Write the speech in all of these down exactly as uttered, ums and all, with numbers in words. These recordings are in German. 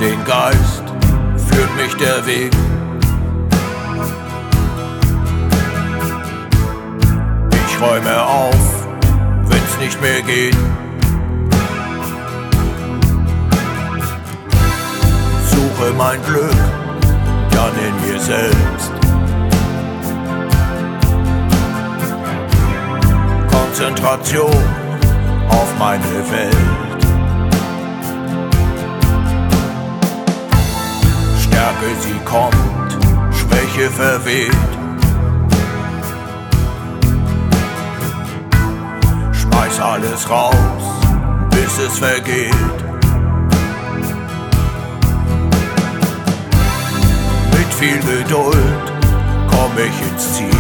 den Geist führt mich der Weg. Ich räume auf, wenn's nicht mehr geht. Suche mein Glück dann in mir selbst. Konzentration auf meine Welt. Stärke, sie kommt, Schwäche verweht. Schmeiß alles raus, bis es vergeht. Mit viel Geduld komm ich ins Ziel.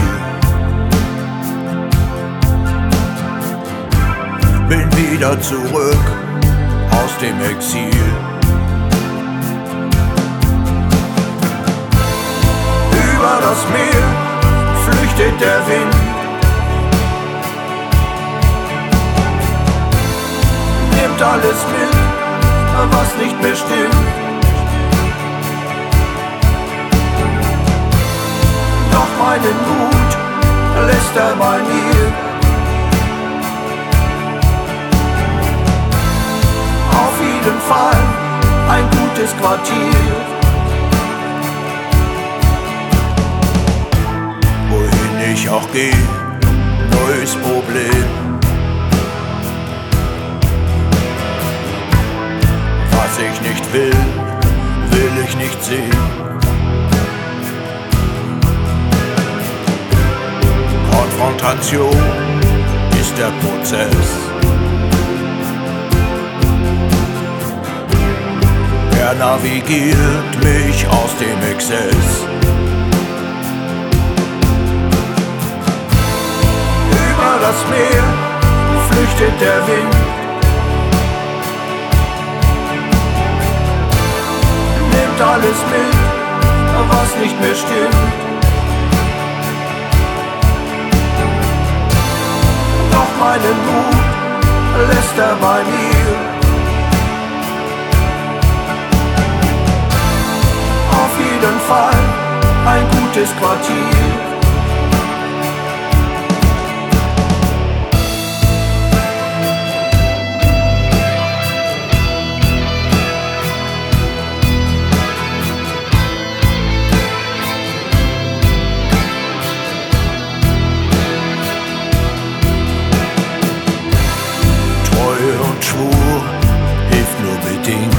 Bin wieder zurück aus dem Exil. Über das Meer flüchtet der Wind. Nimmt alles mit, was nicht mehr stimmt. Doch meinen Mut lässt er bei mir. Auf jeden Fall ein gutes Quartier. Wohin ich auch gehe, neues Problem. Was ich nicht will, will ich nicht sehen. Konfrontation ist der Prozess. Er navigiert mich aus dem Exzess. Über das Meer flüchtet der Wind. Nimmt alles mit, was nicht mehr stimmt. Doch meinen Mut lässt er bei mir. Auf jeden Fall ein gutes Quartier. Treue und Schwur hilft nur bedingt.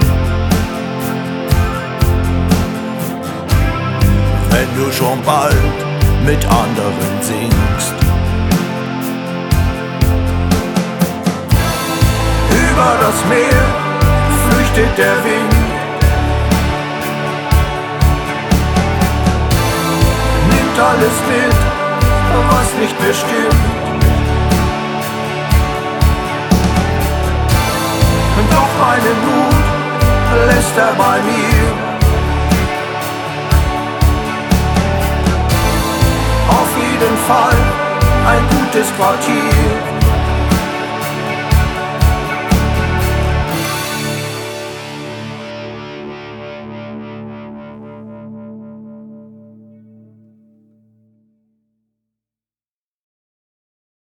Wenn du schon bald mit anderen singst. Über das Meer flüchtet der Wind. Nimmt alles mit, was nicht mehr stimmt. Doch meinen Mut lässt er bei mir. Auf jeden Fall ein gutes Quartier.